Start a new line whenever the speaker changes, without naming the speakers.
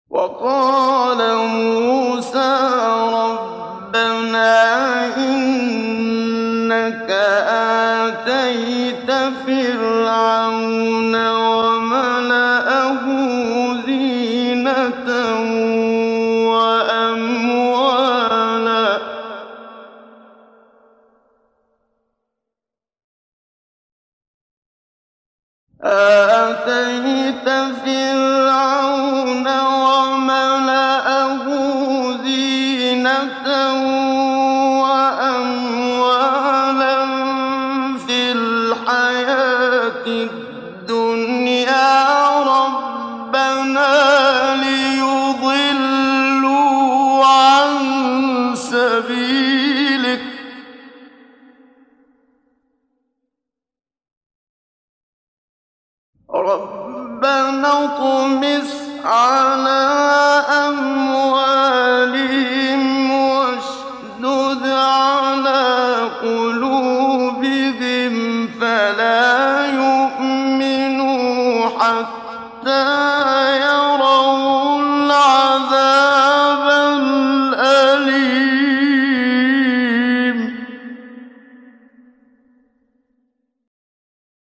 وقال موسى ربنا إنك آتيت فرعون وملأه زينة وأموالا في الحياة الدنيا ربنا ليضلوا عن سبيلك ربنا اطمس على أموالهم واشدد على قلوبهم فلا يؤمنوا حتى